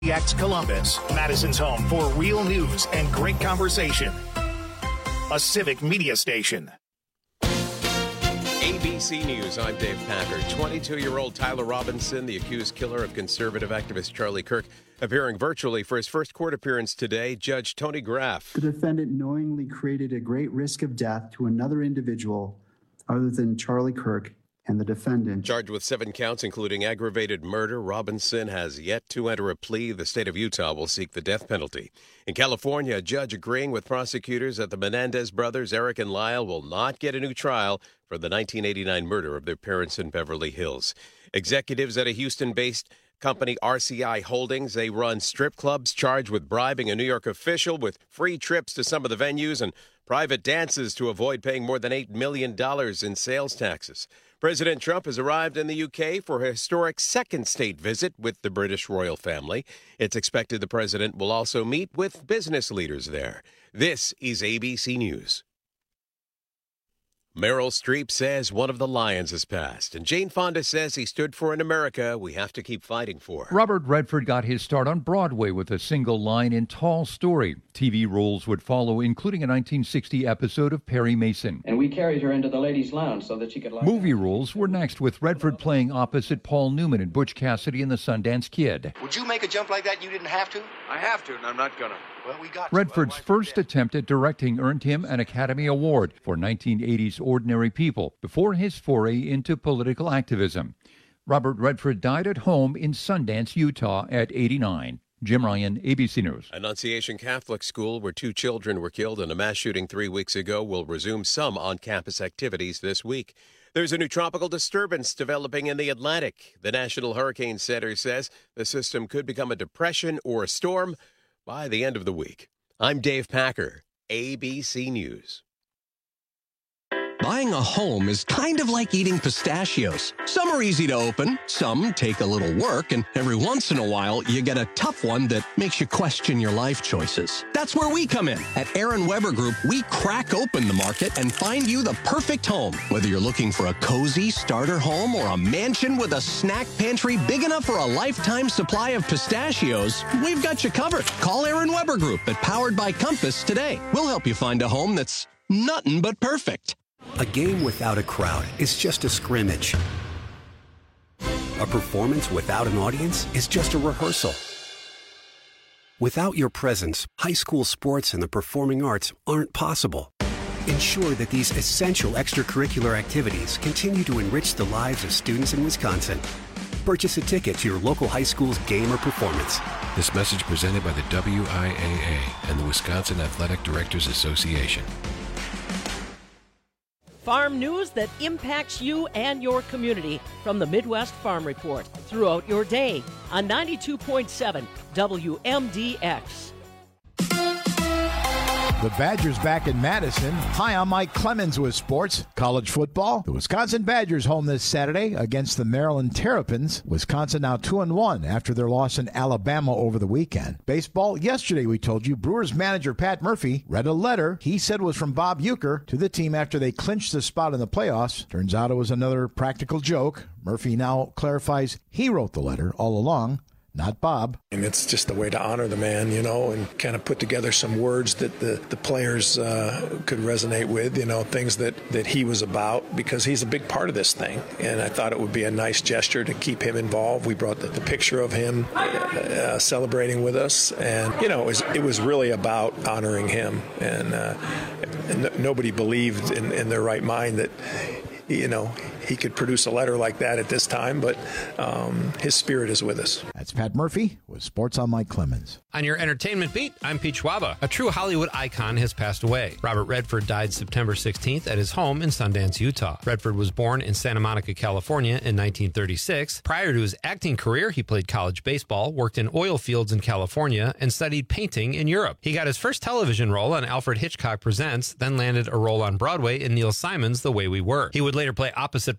X Columbus, Madison's home for real news and great conversation. A civic media station. ABC News, I'm Dave Packer. 22-year-old Tyler Robinson, the accused killer of conservative activist Charlie Kirk, appearing virtually for his first court appearance today. Judge Tony Graff. The defendant knowingly created a great risk of death to another individual other than Charlie Kirk and the defendant. Charged with 7 counts, including aggravated murder, Robinson has yet to enter a plea. The state of Utah will seek the death penalty. In California, a judge agreeing with prosecutors that the Menendez brothers, Eric and Lyle, will not get a new trial for the 1989 murder of their parents in Beverly Hills. Executives at a Houston-based company, RCI Holdings, they run strip clubs, charged with bribing a New York official with free trips to some of the venues and private dances to avoid paying more than $8 million in sales taxes. President Trump has arrived in the UK for a historic second state visit with the British royal family. It's expected the president will also meet with business leaders there. This is ABC News. Meryl Streep says one of the lions has passed, and Jane Fonda says he stood for an America we have to keep fighting for. Robert Redford got his start on Broadway with a single line in Tall Story. TV roles would follow, including a 1960 episode of Perry Mason. And we carried her into the ladies' lounge so that she could... Movie roles were next, with Redford playing opposite Paul Newman in Butch Cassidy and the Sundance Kid. Would you make a jump like that? You didn't have to? I have to, and I'm not gonna. Well, we got Redford's first attempt at directing earned him an Academy Award for 1980's Ordinary People before his foray into political activism. Robert Redford died at home in Sundance, Utah at 89. Jim Ryan, ABC News. Annunciation Catholic School, where 2 children were killed in a mass shooting 3 weeks ago, will resume some on-campus activities this week. There's a new tropical disturbance developing in the Atlantic. The National Hurricane Center says the system could become a depression or a storm by the end of the week. I'm Dave Packer, ABC News. Buying a home is kind of like eating pistachios. Some are easy to open, some take a little work, and every once in a while, you get a tough one that makes you question your life choices. That's where we come in. At Aaron Weber Group, we crack open the market and find you the perfect home. Whether you're looking for a cozy starter home or a mansion with a snack pantry big enough for a lifetime supply of pistachios, we've got you covered. Call Aaron Weber Group at Powered by Compass today. We'll help you find a home that's nothing but perfect. A game without a crowd is just a scrimmage. A performance without an audience is just a rehearsal. Without your presence, high school sports and the performing arts aren't possible. Ensure that these essential extracurricular activities continue to enrich the lives of students in Wisconsin. Purchase a ticket to your local high school's game or performance. This message presented by the WIAA and the Wisconsin Athletic Directors Association. Farm news that impacts you and your community from the Midwest Farm Report throughout your day on 92.7 WMDX. The Badgers back in Madison. Hi, I'm Mike Clemens with sports. College football. The Wisconsin Badgers home this Saturday against the Maryland Terrapins. Wisconsin now 2-1 after their loss in Alabama over the weekend. Baseball. Yesterday we told you Brewers manager Pat Murphy read a letter he said was from Bob Uecker to the team after they clinched the spot in the playoffs. Turns out it was another practical joke. Murphy now clarifies he wrote the letter all along, not Bob. And it's just the way to honor the man, and kind of put together some words that the players could resonate with, things that he was about, because he's a big part of this thing. And I thought it would be a nice gesture to keep him involved. We brought the picture of him celebrating with us. And, it was really about honoring him. And nobody believed in their right mind that, he could produce a letter like that at this time, but his spirit is with us. That's Pat Murphy with Sports on Mike Clemens. On your entertainment beat, I'm Pete Schwaba. A true Hollywood icon has passed away. Robert Redford died September 16th at his home in Sundance, Utah. Redford was born in Santa Monica, California in 1936. Prior to his acting career, he played college baseball, worked in oil fields in California, and studied painting in Europe. He got his first television role on Alfred Hitchcock Presents, then landed a role on Broadway in Neil Simon's The Way We Were. He would later play opposite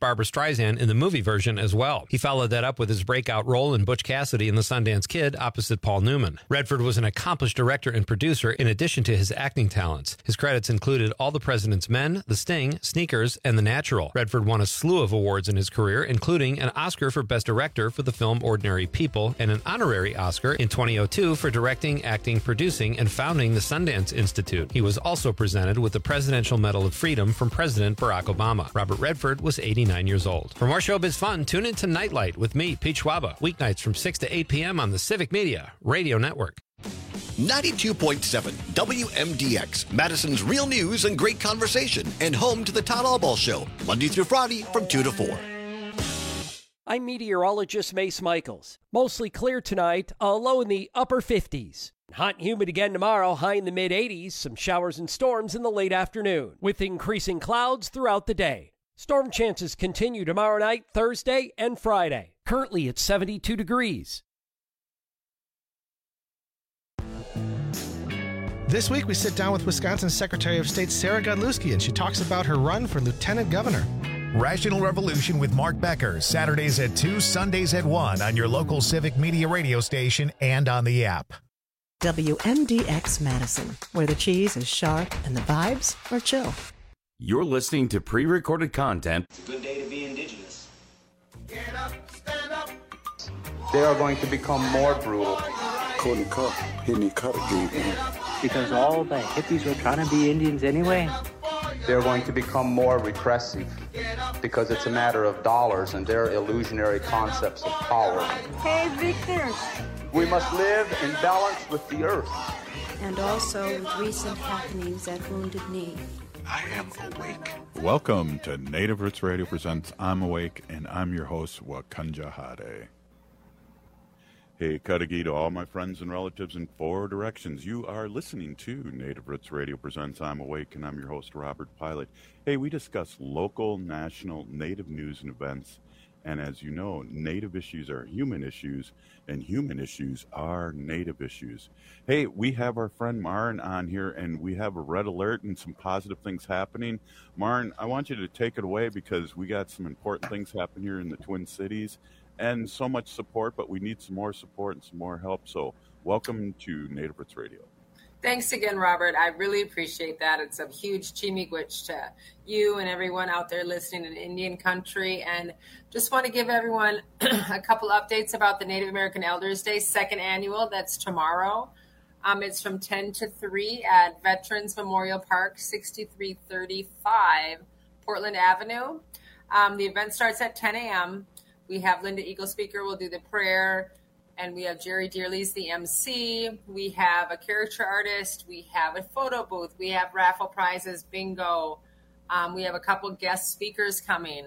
Barbra Streisand in the movie version as well. He followed that up with his breakout role in Butch Cassidy in The Sundance Kid opposite Paul Newman. Redford was an accomplished director and producer in addition to his acting talents. His credits included All the President's Men, The Sting, Sneakers, and The Natural. Redford won a slew of awards in his career, including an Oscar for Best Director for the film Ordinary People and an honorary Oscar in 2002 for directing, acting, producing, and founding the Sundance Institute. He was also presented with the Presidential Medal of Freedom from President Barack Obama. Robert Redford was 89 years old. For more showbiz fun, tune in to Nightlight with me, Pete Schwaba, weeknights from 6 to 8 p.m. on the Civic Media Radio Network. 92.7 WMDX, Madison's real news and great conversation, and home to the Todd Albaugh Show, Monday through Friday from 2 to 4. I'm meteorologist Mace Michaels. Mostly clear tonight, a low in the upper 50s. Hot and humid again tomorrow, high in the mid-80s. Some showers and storms in the late afternoon, with increasing clouds throughout the day. Storm chances continue tomorrow night, Thursday, and Friday. Currently at 72 degrees. This week, we sit down with Wisconsin's Secretary of State Sarah Godlewski, and she talks about her run for lieutenant governor. Rational Revolution with Mark Becker, Saturdays at 2, Sundays at 1 on your local Civic Media radio station and on the app. WMDX Madison, where the cheese is sharp and the vibes are chill. You're listening to pre-recorded content. It's a good day to be indigenous. Get up, stand up. They are going to become more brutal. Couldn't cut, hitting cut again. Because all the hippies were trying to be Indians anyway. They're going to become more repressive because it's a matter of dollars and their illusionary concepts of power. Hey, Victor. We must live in balance with the earth. And also with recent happenings at Wounded Knee. I am awake. Welcome to Native Roots Radio presents I'm Awake, and I'm your host, Wakanja Hade. Hey, Kadagi to all my friends and relatives in 4 directions. You are listening to Native Roots Radio presents I'm Awake, and I'm your host, Robert Pilot. Hey, we discuss local, national, Native news and events. And as you know, Native issues are human issues, and human issues are Native issues. Hey, we have our friend Maren on here, and we have a red alert and some positive things happening. Maren, I want you to take it away because we got some important things happening here in the Twin Cities. And so much support, but we need some more support and some more help. So welcome to Native Roots Radio. Thanks again, Robert. I really appreciate that. It's a huge chimigwich to you and everyone out there listening in Indian country. And just want to give everyone a couple updates about the Native American Elders Day, 2nd annual. That's tomorrow. It's from 10 to 3 at Veterans Memorial Park, 6335 Portland Avenue. The event starts at 10 a.m. We have Linda Eagle speaker. We'll do the prayer. And we have Jerry Dearley's the MC. We have a character artist. We have a photo booth. We have raffle prizes, bingo. We have a couple guest speakers coming.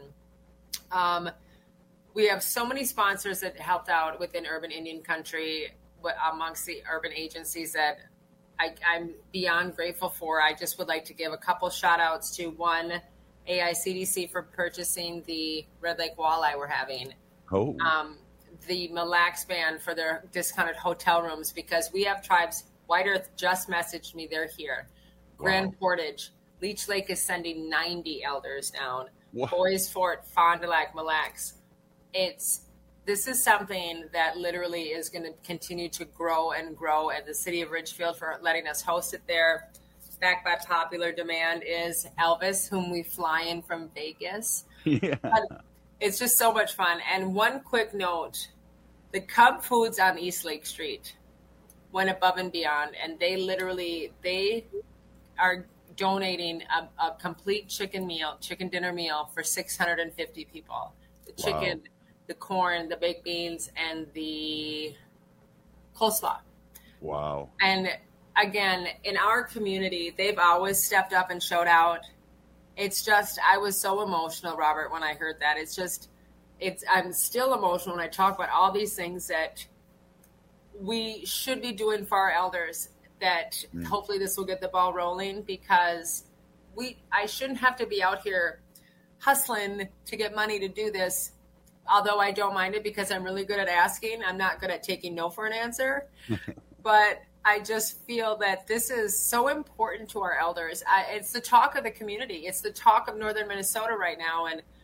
We have so many sponsors that helped out within Urban Indian Country amongst the urban agencies that I'm beyond grateful for. I just would like to give a couple shout outs to one, AICDC for purchasing the Red Lake Walleye we're having. Oh. The Mille Lacs Band for their discounted hotel rooms because we have tribes. White Earth just messaged me they're here. Wow. Grand Portage. Leech Lake is sending 90 elders down. Wow. Boys Fort, Fond du Lac, Mille Lacs. This is something that literally is going to continue to grow and grow, and the city of Ridgefield for letting us host it there. Backed by popular demand is Elvis, whom we fly in from Vegas. Yeah. It's just so much fun. And one quick note, the Cub Foods on East Lake Street went above and beyond, and they are donating a complete chicken dinner meal for 650 people. The chicken, wow. The corn, the baked beans, and the coleslaw. Wow. And again, in our community, they've always stepped up and showed out. It's just, I was so emotional, Robert, when I heard that. I'm still emotional when I talk about all these things that we should be doing for our elders, that hopefully this will get the ball rolling, because I shouldn't have to be out here hustling to get money to do this. Although I don't mind it because I'm really good at asking. I'm not good at taking no for an answer. But I just feel that this is so important to our elders. It's the talk of the community. It's the talk of northern Minnesota right now. And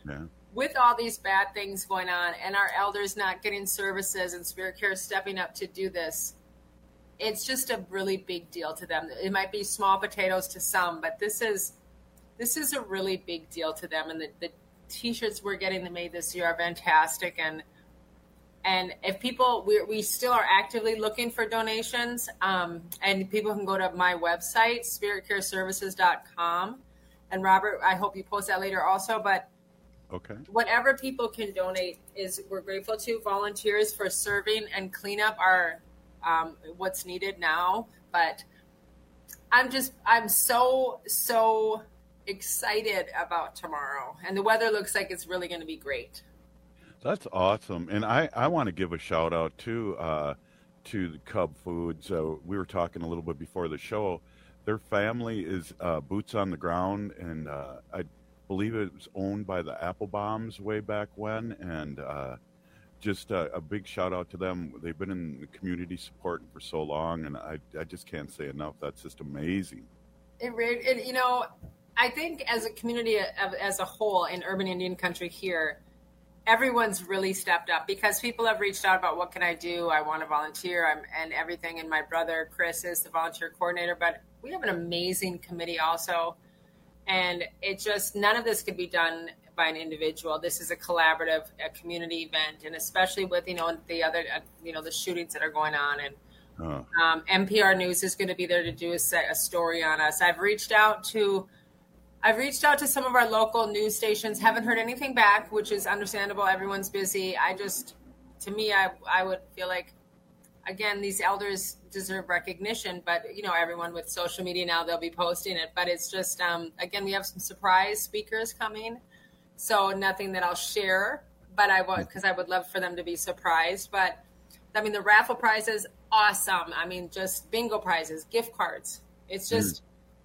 with all these bad things going on and our elders not getting services and Spirit Care stepping up to do this, it's just a really big deal to them. It might be small potatoes to some, but this is a really big deal to them. And the T-shirts we're getting made this year are fantastic. And if people, we still are actively looking for donations, and people can go to my website, spiritcareservices.com. And Robert, I hope you post that later also, but okay, whatever people can donate we're grateful to. Volunteers for serving and cleanup are what's needed now. But I'm so excited about tomorrow, and the weather looks like it's really going to be great. That's awesome. And I want to give a shout out to the Cub Foods. We were talking a little bit before the show. Their family is boots on the ground, and I believe it was owned by the Applebombs way back when. And just a big shout out to them. They've been in the community supporting for so long, and I just can't say enough. That's just amazing. I think as a community as a whole in urban Indian country here, everyone's really stepped up because people have reached out about what can I do? I want to volunteer and everything. And my brother, Chris, is the volunteer coordinator, but we have an amazing committee also. And none of this could be done by an individual. This is a collaborative, a community event. And especially with, the other, the shootings that are going on. And NPR News is going to be there to do a story on us. I've reached out to some of our local news stations, haven't heard anything back, which is understandable. Everyone's busy. I would feel like, again, these elders deserve recognition, but everyone with social media now, they'll be posting it, but it's just, again, we have some surprise speakers coming. So nothing that I'll share, but because I would love for them to be surprised. But the raffle prize is awesome. Just bingo prizes, gift cards. It's just,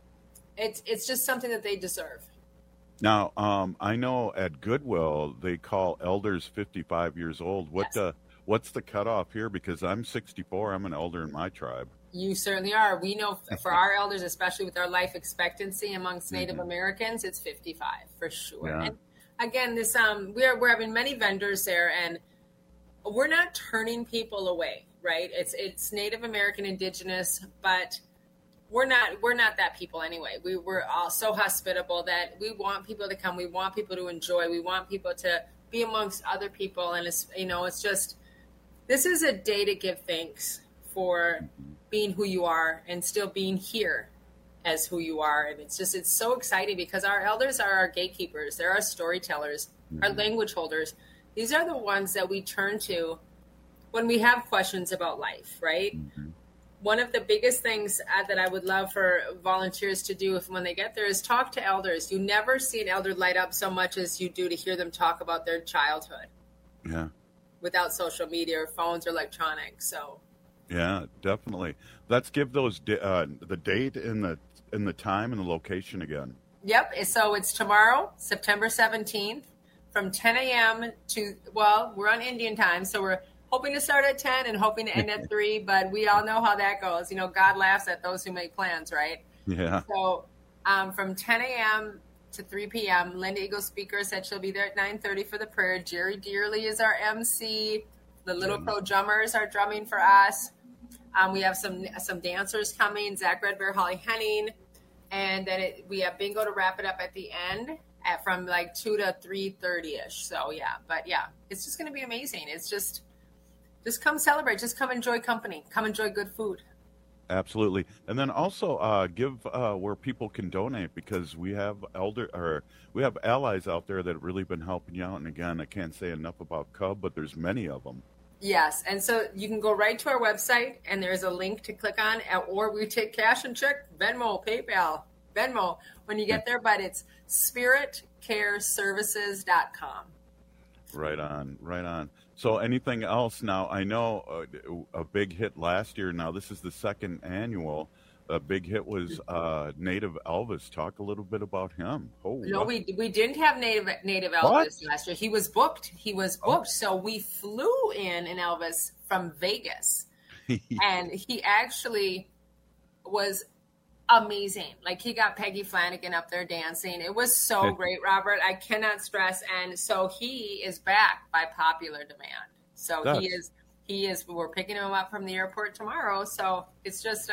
It's just something that they deserve. Now, I know at Goodwill they call elders 55 years old. What's the cutoff here? Because I'm 64. I'm an elder in my tribe. You certainly are. We know for our elders, especially with our life expectancy amongst Native Americans, it's 55 for sure. Yeah. And again, this we're having many vendors there, and we're not turning people away, right? It's Native American, Indigenous, but we're not that people anyway. We're all so hospitable that we want people to come. We want people to enjoy. We want people to be amongst other people. And it's just, this is a day to give thanks for being who you are and still being here as who you are. And it's so exciting because our elders are our gatekeepers. They're our storytellers, our language holders. These are the ones that we turn to when we have questions about life, right? Mm-hmm. One of the biggest things that I would love for volunteers to do when they get there is talk to elders. You never see an elder light up so much as you do to hear them talk about their childhood. Yeah. Without social media or phones or electronics. So. Yeah, definitely. Let's give those the date and the time and the location again. Yep. So it's tomorrow, September 17th, from 10 a.m. to, we're on Indian time, so we're hoping to start at 10 and hoping to end at 3, but we all know how that goes. God laughs at those who make plans, right? Yeah. So from 10 a.m. to 3 p.m., Linda Eagle Speaker said she'll be there at 9:30 for the prayer. Jerry Dearly is our MC. The Little Crow Drummers are drumming for us. We have some dancers coming, Zach Red Bear, Holly Henning, and then we have bingo to wrap it up at the end from 2 to 3:30ish. So it's just going to be amazing. It's just come celebrate. Just come enjoy company. Come enjoy good food. Absolutely. And then also give where people can donate, because we have allies out there that have really been helping you out. And again, I can't say enough about Cub, but there's many of them. Yes. And so you can go right to our website and there's a link to click on, or we take cash and check, Venmo, PayPal, Venmo when you get there, but it's spiritcareservices.com. Right on. So anything else now? I know a big hit last year. Now this is the second annual. A big hit was Native Elvis. Talk a little bit about him. No, we didn't have Native Elvis last year. He was booked. So we flew in an Elvis from Vegas. And he actually was amazing. Like, he got Peggy Flanagan up there dancing. It was so great, Robert. I cannot stress. And so he is back by popular demand. So he is, we're picking him up from the airport tomorrow. So it's just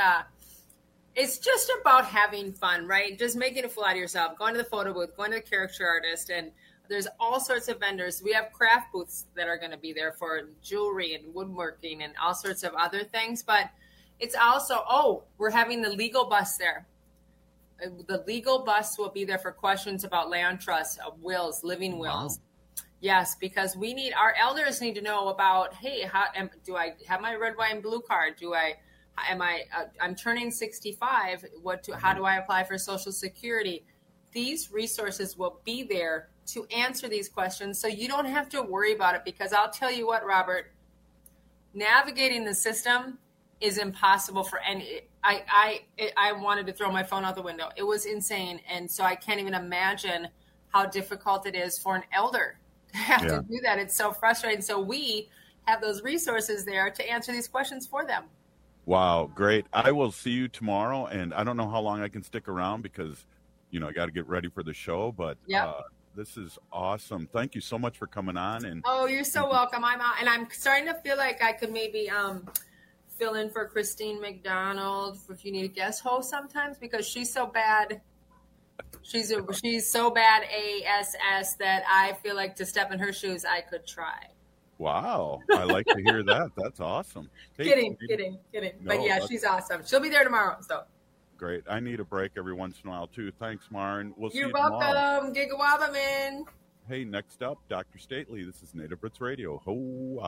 about having fun, right? Just making a fool out of yourself, going to the photo booth, going to the caricature artist. And there's all sorts of vendors. We have craft booths that are going to be there for jewelry and woodworking and all sorts of other things. But it's also, we're having the legal bus there. The legal bus will be there for questions about land trusts, wills, living wills. Wow. Yes, because our elders need to know about, hey, do I have my red, white, and blue card? I'm turning 65. How do I apply for Social Security? These resources will be there to answer these questions, so you don't have to worry about it. Because I'll tell you what, Robert, navigating the system is impossible for any. I wanted to throw my phone out the window. It was insane, and so I can't even imagine how difficult it is for an elder to have to do that. It's so frustrating. So we have those resources there to answer these questions for them. Wow, great. I will see you tomorrow, and I don't know how long I can stick around because, I got to get ready for the show, but this is awesome. Thank you so much for coming on. And you're so welcome. I'm out, and I'm starting to feel like I could maybe fill in for Christine McDonald if you need a guest host sometimes, because she's so bad. She's so bad ASS that I feel like to step in her shoes, I could try. Wow. I like to hear that. That's awesome. Hey, kidding. No, but yeah, she's awesome. She'll be there tomorrow. So great. I need a break every once in a while too. Thanks, Maren. We'll see you tomorrow. You're welcome. Gigawaba, man. Hey, next up, Dr. Stately. This is Native Roots Radio. Ho-ah.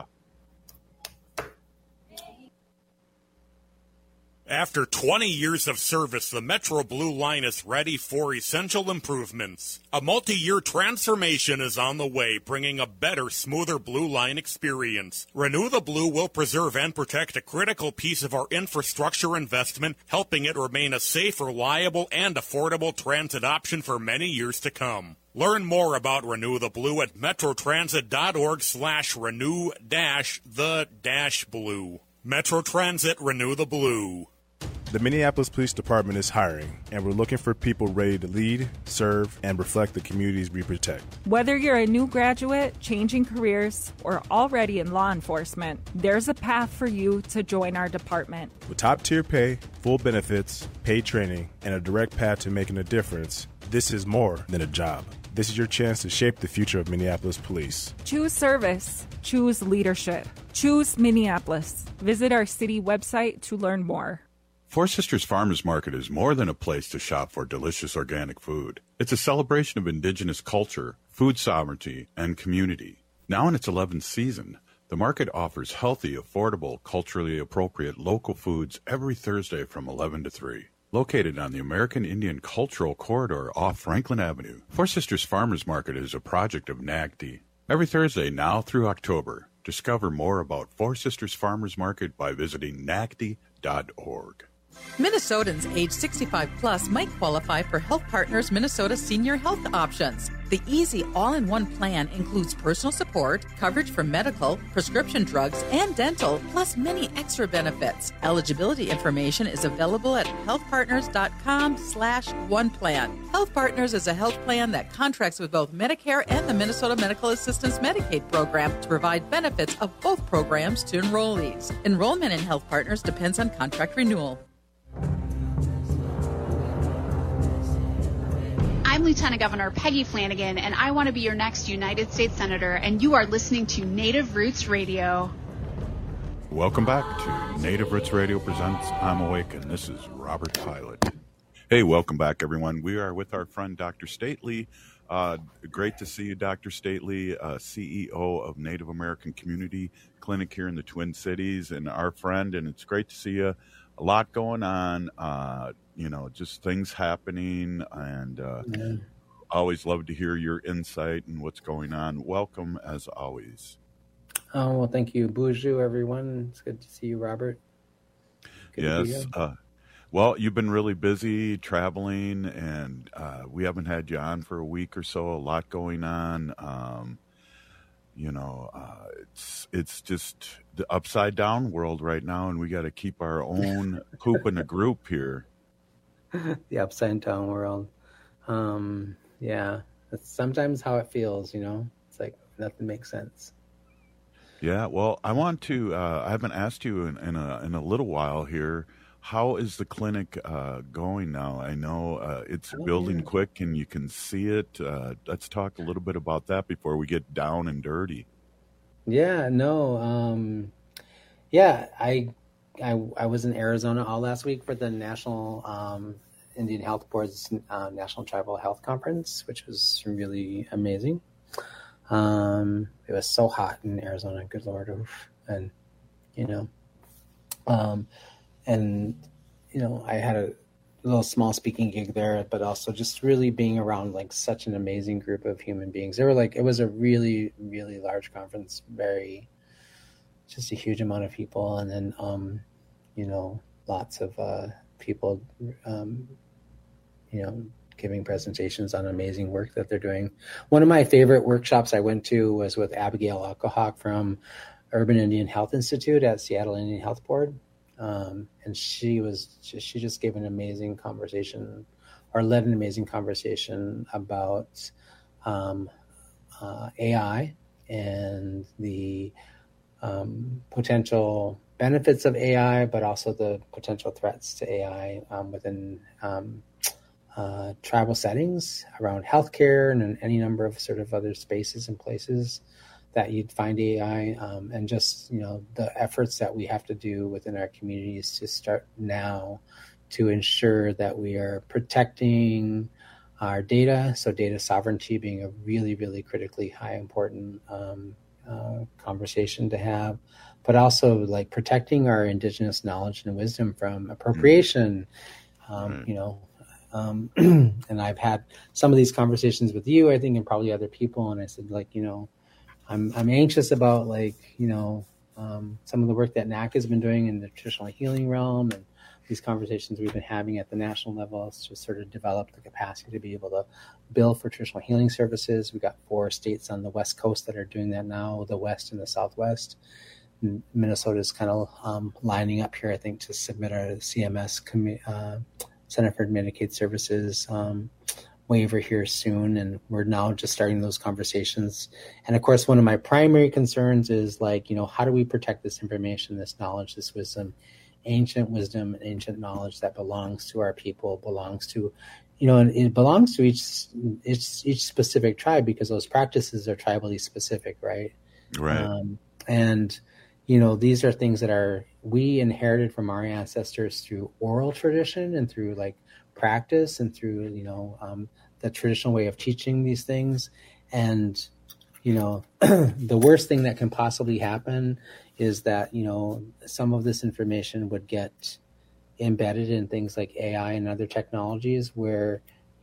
After 20 years of service, the Metro Blue line is ready for essential improvements. A multi-year transformation is on the way, bringing a better, smoother Blue Line experience. Renew the Blue will preserve and protect a critical piece of our infrastructure investment, helping it remain a safe, reliable, and affordable transit option for many years to come. Learn more about Renew the Blue at metrotransit.org/renew-the-blue. Metro Transit, Renew the Blue. The Minneapolis Police Department is hiring, and we're looking for people ready to lead, serve, and reflect the communities we protect. Whether you're a new graduate, changing careers, or already in law enforcement, there's a path for you to join our department. With top-tier pay, full benefits, paid training, and a direct path to making a difference, this is more than a job. This is your chance to shape the future of Minneapolis Police. Choose service. Choose leadership. Choose Minneapolis. Visit our city website to learn more. Four Sisters Farmers Market is more than a place to shop for delicious organic food. It's a celebration of indigenous culture, food sovereignty, and community. Now in its 11th season, the market offers healthy, affordable, culturally appropriate local foods every Thursday from 11 to 3. Located on the American Indian Cultural Corridor off Franklin Avenue, Four Sisters Farmers Market is a project of NAGD. Every Thursday now through October, discover more about Four Sisters Farmers Market by visiting nagd.org. Minnesotans age 65 plus might qualify for Health Partners Minnesota Senior Health Options. The easy all-in-one plan includes personal support, coverage for medical, prescription drugs, and dental, plus many extra benefits. Eligibility information is available at healthpartners.com/oneplan. Health Partners is a health plan that contracts with both Medicare and the Minnesota Medical Assistance Medicaid program to provide benefits of both programs to enrollees. Enrollment in Health Partners depends on contract renewal. I'm Lieutenant Governor Peggy Flanagan, and I want to be your next United States Senator, and you are listening to Native Roots Radio. Welcome back to Native Roots Radio presents I'm Awake, and this is Robert Pilot. Hey, welcome back, everyone. We are with our friend Dr. Stately. Great to see you, Dr. Stately, CEO of Native American Community Clinic here in the Twin Cities, and our friend, and it's great to see you. A lot going on, just things happening, and always love to hear your insight and what's going on. Welcome, as always. Oh, well, thank you. Bonjour, everyone. It's good to see you, Robert. Good yes. Well, you've been really busy traveling, and we haven't had you on for a week or so. A lot going on. It's just the upside down world right now, and we got to keep our own poop in a group here. the upside down world. Yeah, that's sometimes how it feels, you know. It's like nothing makes sense. Yeah, well, I want to. I haven't asked you in a little while here. How is the clinic going now? I know it's building quick, and you can see it. Let's talk a little bit about that before we get down and dirty. Yeah, no. Yeah, I was in Arizona all last week for the National Indian Health Board's National Tribal Health Conference, which was really amazing. It was so hot in Arizona, good Lord. And, you know, I had a little small speaking gig there, but also just really being around like such an amazing group of human beings. It was a really, really large conference, just a huge amount of people. And then, lots of people, giving presentations on amazing work that they're doing. One of my favorite workshops I went to was with Abigail Alcohawk from Urban Indian Health Institute at Seattle Indian Health Board. And she just gave an amazing conversation, or led an amazing conversation about AI and the potential benefits of AI, but also the potential threats to AI within tribal settings around healthcare and any number of sort of other spaces and places that you'd find AI, and just, the efforts that we have to do within our communities to start now to ensure that we are protecting our data. So data sovereignty being a really, really critically high important conversation to have, but also like protecting our indigenous knowledge and wisdom from appropriation, and I've had some of these conversations with you, I think, and probably other people. And I said, I'm anxious about some of the work that NAC has been doing in the traditional healing realm, and these conversations we've been having at the national level to sort of develop the capacity to be able to bill for traditional healing services. We got 4 states on the West Coast that are doing that now, the West and the Southwest. And Minnesota is kind of lining up here, I think, to submit our CMS Center for Medicaid Services waiver here soon, and we're now just starting those conversations. And of course, one of my primary concerns is how do we protect this information, this knowledge, this wisdom, ancient wisdom and ancient knowledge that belongs to our people, belongs to, and it belongs to each specific tribe, because those practices are tribally specific, right? Right. And these are things that we inherited from our ancestors through oral tradition and through practice and through, the traditional way of teaching these things. And, the worst thing that can possibly happen is that, some of this information would get embedded in things like AI and other technologies where,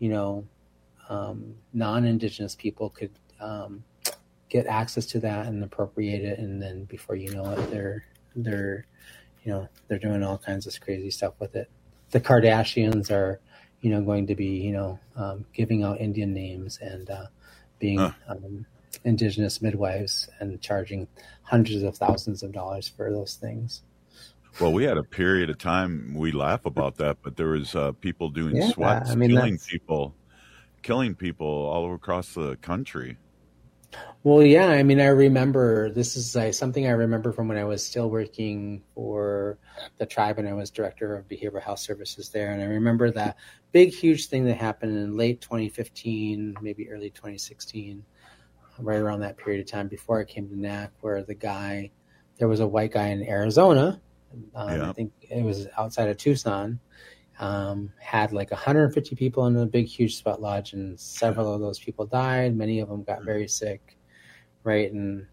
non-Indigenous people could get access to that and appropriate it. And then before you know it, they're doing all kinds of crazy stuff with it. The Kardashians are, going to be, giving out Indian names and being Indigenous midwives and charging hundreds of thousands of dollars for those things. Well, we had a period of time, we laugh about that, but there was people doing sweats, killing people all over across the country. Well, yeah, I remember, this is something I remember from when I was still working for the tribe and I was director of behavioral health services there. And I remember that big, huge thing that happened in late 2015, maybe early 2016, right around that period of time before I came to NAC, where there was a white guy in Arizona, I think it was outside of Tucson, had 150 people in a big, huge sweat lodge, and several of those people died. Many of them got very sick, right? And,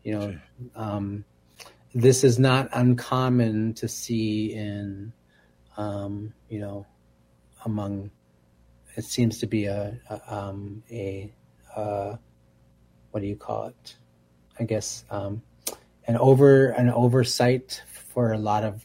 this is not uncommon to see in, among, it seems to be a what do you call it? I guess, an oversight for a lot of,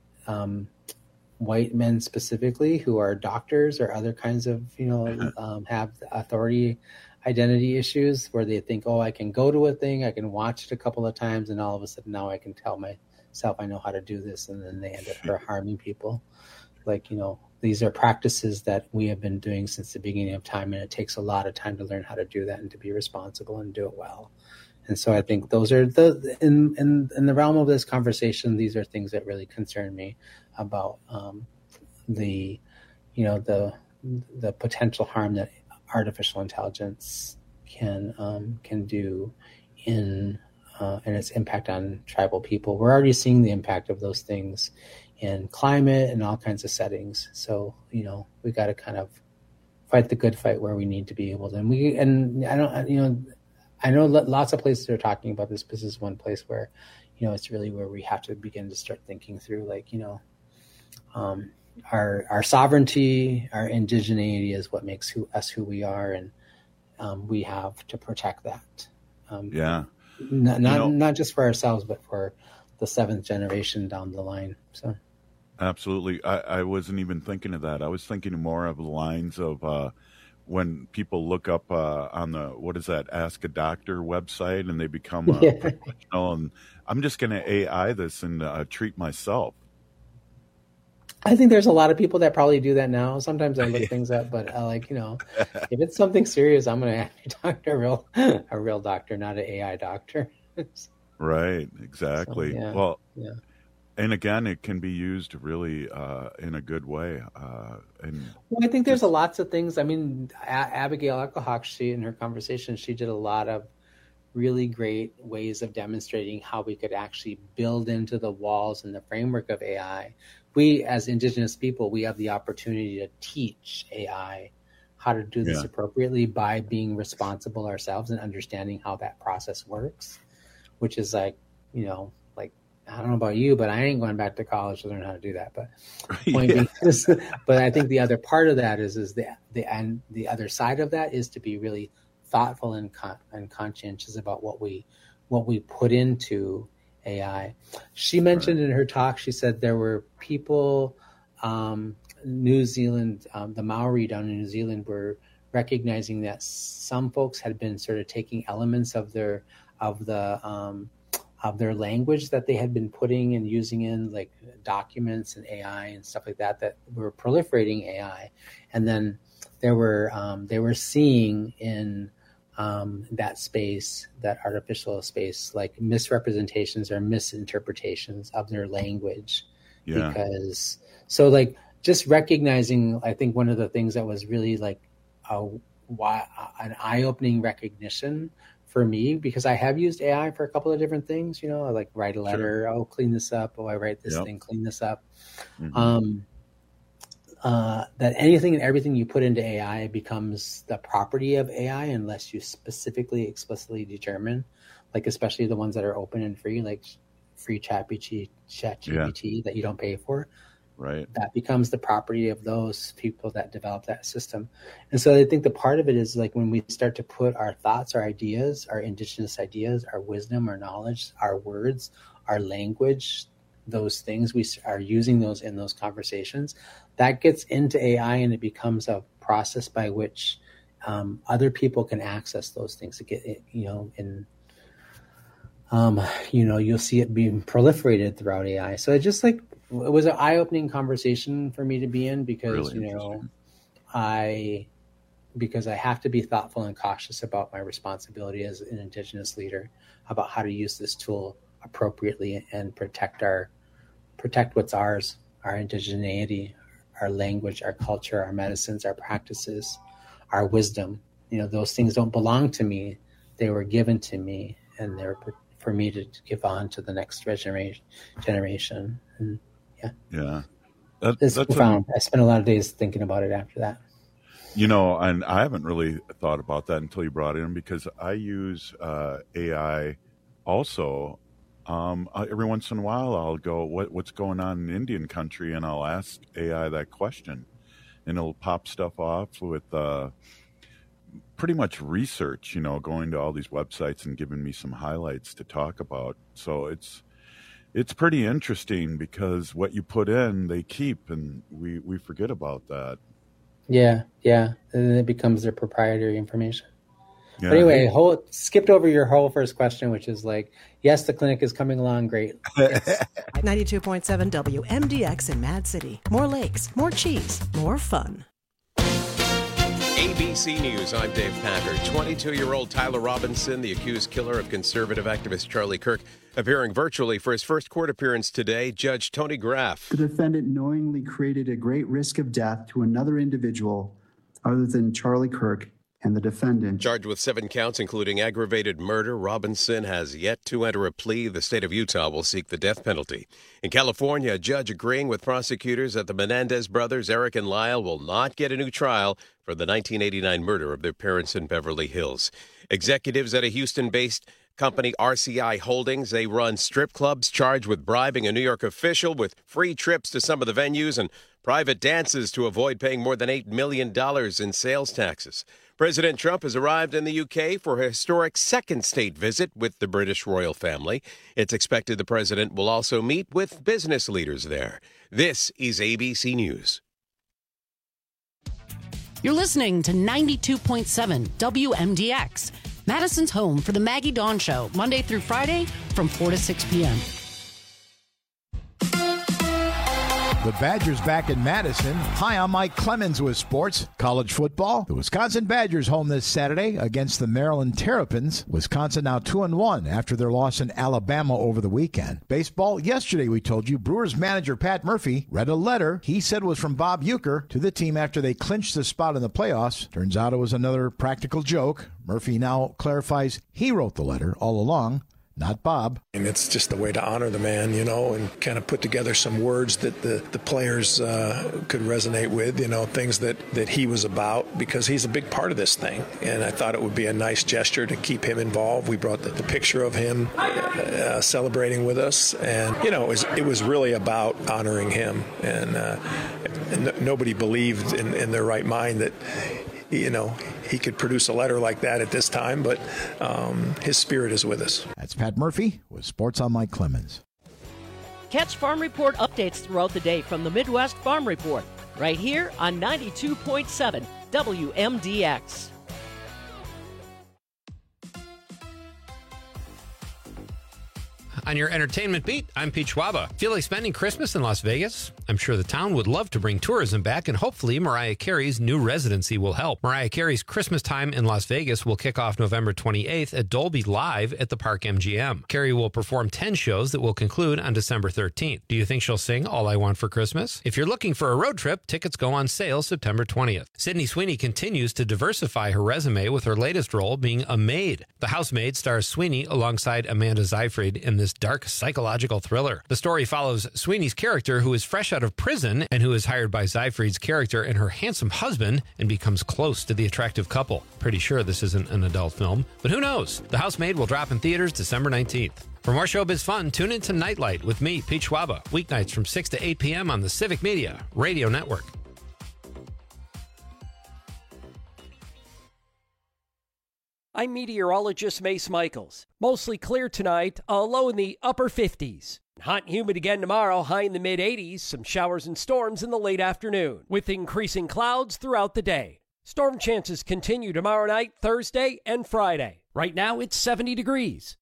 white men specifically who are doctors or other kinds of, have authority identity issues where they think, I can go to a thing, I can watch it a couple of times, and all of a sudden now I can tell myself I know how to do this, and then they end up harming people. like, these are practices that we have been doing since the beginning of time, and it takes a lot of time to learn how to do that and to be responsible and do it well. And so I think those are in the realm of this conversation, these are things that really concern me about the potential harm that artificial intelligence can do in its impact on tribal people. We're already seeing the impact of those things in climate and all kinds of settings. So, we got to kind of fight the good fight where we need to be able to. I know lots of places are talking about this. This is one place where, it's really where we have to begin to start thinking through, like, our sovereignty, our indigeneity is what makes us who we are, and we have to protect that. Not just for ourselves, but for the seventh generation down the line. So, absolutely, I wasn't even thinking of that. I was thinking more of the lines of when people look up on the Ask a Doctor website, and they become a professional, and I'm just going to AI this and treat myself. I think there's a lot of people that probably do that now. Sometimes I look things up, but if it's something serious, I'm going to have to talk to a real doctor, not an AI doctor. Right, exactly. So, well, and again, it can be used really in a good way. I think there's lots of things. I mean, Abigail Echohawk, she in her conversation, she did a lot of really great ways of demonstrating how we could actually build into the walls and the framework of AI. We, as Indigenous people, we have the opportunity to teach AI how to do this appropriately by being responsible ourselves and understanding how that process works, which is like, I don't know about you, but I ain't going back to college to learn how to do that. But but I think the other part of that is the other side of that is to be really thoughtful and conscientious about what we put into AI. She mentioned in her talk, she said there were people, New Zealand, the Maori down in New Zealand were recognizing that some folks had been sort of taking elements of their language that they had been putting and using in like documents and AI and stuff like that were proliferating AI. And then they were seeing in that space, that artificial space, like misrepresentations or misinterpretations of their language. Yeah. Because just recognizing, I think one of the things that was really like an eye-opening recognition for me, because I have used AI for a couple of different things, I like write a letter, clean this up. I write this thing, clean this up. Mm-hmm. That anything and everything you put into AI becomes the property of AI unless you explicitly determine, like especially the ones that are open and free, like free ChatGPT that you don't pay for. Right. That becomes the property of those people that develop that system. And so I think the part of it is like when we start to put our thoughts, our ideas, our indigenous ideas, our wisdom, our knowledge, our words, our language, those things, we are using those in those conversations, that gets into AI and it becomes a process by which other people can access those things to get it, you'll see it being proliferated throughout AI. So it was an eye-opening conversation for me to be in because, really because I have to be thoughtful and cautious about my responsibility as an Indigenous leader about how to use this tool appropriately and protect what's ours, our indigeneity, our language, our culture, our medicines, our practices, our wisdom. Those things don't belong to me. They were given to me, and they're for me to give on to the next generation. And it's profound. I spent a lot of days thinking about it after that. And I haven't really thought about that until you brought it in, because I use AI also. Every once in a while, I'll go, what's going on in Indian country? And I'll ask AI that question, and it'll pop stuff off with pretty much research, going to all these websites and giving me some highlights to talk about. So it's pretty interesting because what you put in, they keep, and we forget about that. Yeah. And then it becomes their proprietary information. Yeah. But anyway, skipped over your whole first question, which is like, yes, the clinic is coming along great. 92.7 WMDX in Mad City. More lakes, more cheese, more fun. ABC News, I'm Dave Packer. 22-year-old Tyler Robinson, the accused killer of conservative activist Charlie Kirk, appearing virtually for his first court appearance today. Judge Tony Graff. The defendant knowingly created a great risk of death to another individual other than Charlie Kirk and the defendant. Charged with 7 counts, including aggravated murder, Robinson has yet to enter a plea. The state of Utah will seek the death penalty. In California, a judge agreeing with prosecutors that the Menendez brothers, Eric and Lyle, will not get a new trial for the 1989 murder of their parents in Beverly Hills. Executives at a Houston-based company, RCI Holdings, they run strip clubs charged with bribing a New York official with free trips to some of the venues and private dances to avoid paying more than $8 million in sales taxes. President Trump has arrived in the UK for a historic second state visit with the British royal family. It's expected the president will also meet with business leaders there. This is ABC News. You're listening to 92.7 WMDX, Madison's home for the Maggie Dawn Show, Monday through Friday from 4 to 6 p.m. The Badgers back in Madison. Hi, I'm Mike Clemens with sports. College football. The Wisconsin Badgers home this Saturday against the Maryland Terrapins. Wisconsin now 2-1 after their loss in Alabama over the weekend. Baseball. Yesterday we told you Brewers manager Pat Murphy read a letter he said was from Bob Uecker to the team after they clinched the spot in the playoffs. Turns out it was another practical joke. Murphy now clarifies he wrote the letter all along, not Bob. And it's just a way to honor the man, and kind of put together some words that the players could resonate with, things that he was about, because he's a big part of this thing. And I thought it would be a nice gesture to keep him involved. We brought the picture of him celebrating with us. And, it was really about honoring him. And nobody believed in their right mind that he could produce a letter like that at this time, but his spirit is with us. That's Pat Murphy with Sports on Mike Clemens. Catch Farm Report updates throughout the day from the Midwest Farm Report, right here on 92.7 WMDX. On your entertainment beat, I'm Pete Schwaba. Feel like spending Christmas in Las Vegas? I'm sure the town would love to bring tourism back, and hopefully Mariah Carey's new residency will help. Mariah Carey's Christmas time in Las Vegas will kick off November 28th at Dolby Live at the Park MGM. Carey will perform 10 shows that will conclude on December 13th. Do you think she'll sing All I Want for Christmas? If you're looking for a road trip, tickets go on sale September 20th. Sydney Sweeney continues to diversify her resume with her latest role being a maid. The Housemaid stars Sweeney alongside Amanda Seyfried in this dark psychological thriller. The story follows Sweeney's character, who is fresh out of prison and who is hired by Seyfried's character and her handsome husband and becomes close to the attractive couple. Pretty sure this isn't an adult film, but who knows? The Housemaid will drop in theaters December 19th. For more showbiz fun, tune in to Nightlight with me, Pete Schwaba, weeknights from 6 to 8 p.m. on the Civic Media Radio Network. I'm meteorologist Mace Michaels. Mostly clear tonight, a low in the upper 50s. Hot and humid again tomorrow, high in the mid-80s. Some showers and storms in the late afternoon, with increasing clouds throughout the day. Storm chances continue tomorrow night, Thursday, and Friday. Right now, it's 70 degrees.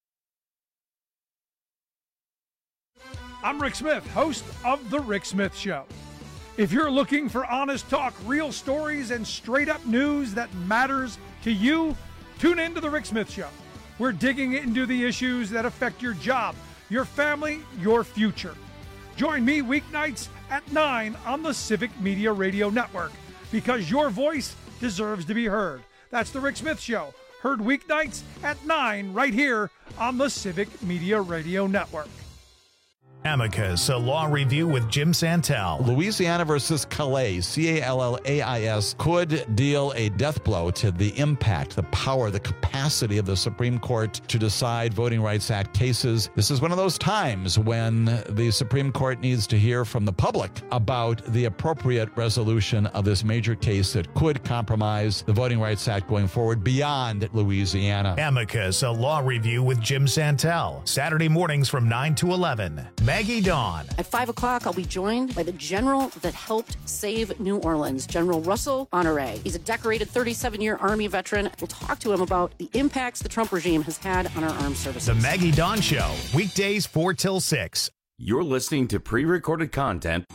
I'm Rick Smith, host of The Rick Smith Show. If you're looking for honest talk, real stories, and straight-up news that matters to you, tune in to The Rick Smith Show. We're digging into the issues that affect your job, your family, your future. Join me weeknights at 9 on the Civic Media Radio Network, because your voice deserves to be heard. That's The Rick Smith Show, heard weeknights at 9 right here on the Civic Media Radio Network. Amicus, a law review with Jim Santel. Louisiana versus Calais, Callais, could deal a death blow to the impact, the power, the capacity of the Supreme Court to decide Voting Rights Act cases. This is one of those times when the Supreme Court needs to hear from the public about the appropriate resolution of this major case that could compromise the Voting Rights Act going forward beyond Louisiana. Amicus, a law review with Jim Santel. Saturday mornings from 9 to 11. Maggie Dawn. At 5 o'clock, I'll be joined by the general that helped save New Orleans, General Russell Honore. He's a decorated 37-year Army veteran. We'll talk to him about the impacts the Trump regime has had on our armed services. The Maggie Dawn Show, weekdays 4 till 6. You're listening to pre-recorded content.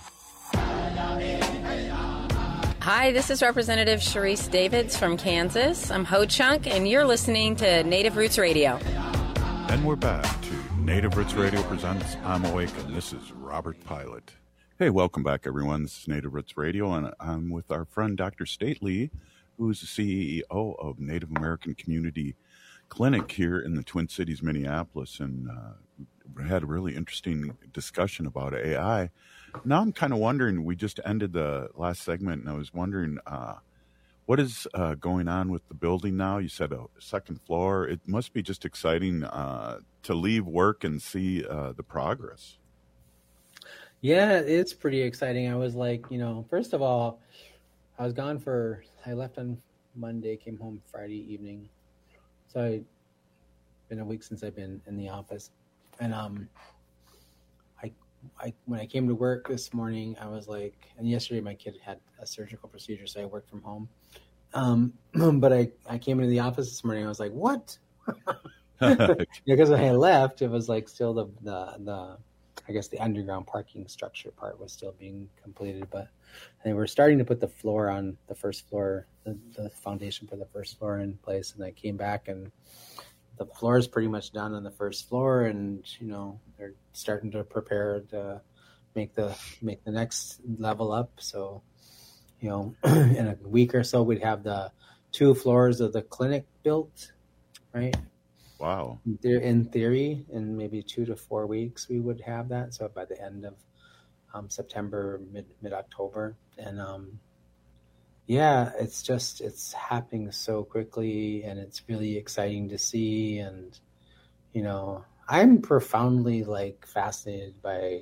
Hi, this is Representative Sharice Davids from Kansas. I'm Ho Chunk, and you're listening to Native Roots Radio. And we're back to Native Roots Radio presents I'm Awake, and this is Robert Pilot. Hey, welcome back, everyone. This is Native Roots Radio, and I'm with our friend Dr. Stately, who's the CEO of Native American Community Clinic here in the Twin Cities, Minneapolis, and we had a really interesting discussion about AI. Now I'm kind of wondering, we just ended the last segment, and I was wondering, what is going on with the building now? You said a second floor. It must be just exciting to leave work and see the progress. Yeah, it's pretty exciting. I was like, first of all, I left on Monday, came home Friday evening. So it's been a week since I've been in the office. And when I came to work this morning, I was like, and yesterday my kid had a surgical procedure, so I worked from home. But I came into the office this morning, I was like, what? Because when I left, it was like still the I guess the underground parking structure part was still being completed, but they were starting to put the floor on the first floor, the foundation for the first floor in place. And I came back and the floor is pretty much done on the first floor, and they're starting to prepare to make the next level up. So, in a week or so, we'd have the 2 floors of the clinic built, right? Wow. In theory, in maybe 2 to 4 weeks, we would have that. So by the end of September, mid-October. And it's happening so quickly, and it's really exciting to see. And, I'm profoundly fascinated by,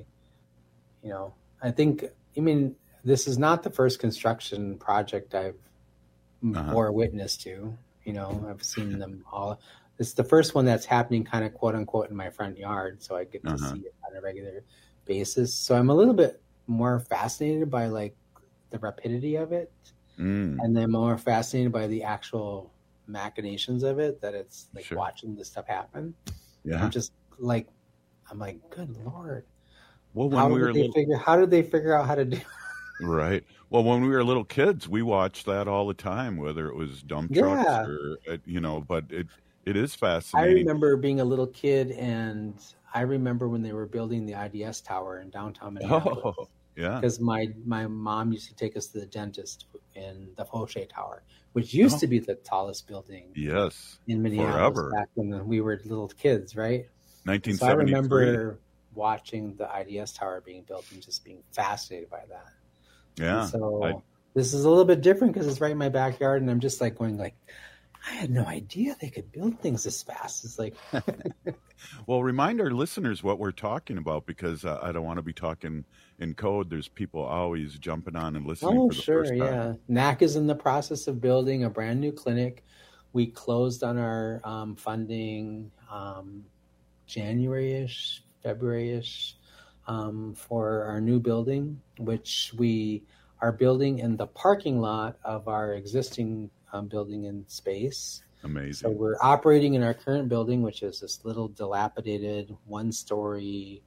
this is not the first construction project I've bore witness to. I've seen them all. It's the first one that's happening kind of quote unquote in my front yard. So I get to see it on a regular basis. So I'm a little bit more fascinated by the rapidity of it. And then more fascinated by the actual machinations of it, that it's watching this stuff happen. Yeah. I'm just I'm like, good Lord. Well, how did they figure out how to do it? Right. Well, when we were little kids, we watched that all the time, whether it was dump trucks or, but it is fascinating. I remember being a little kid, and I remember when they were building the IDS tower in downtown Minneapolis. Oh, yeah. Because my mom used to take us to the dentist in the Fauché Tower, which used to be the tallest building in Minneapolis back when we were little kids, right? 1973. So I remember watching the IDS tower being built and just being fascinated by that. Yeah. And so this is a little bit different because it's right in my backyard, and I'm just going I had no idea they could build things this fast. It's like, well, remind our listeners what we're talking about, because I don't want to be talking in code. There's people always jumping on and listening for the first time. Yeah. NAC is in the process of building a brand new clinic. We closed on our funding January-ish, February-ish for our new building, which we are building in the parking lot of our existing building in space. Amazing. So we're operating in our current building, which is this little dilapidated 1-story,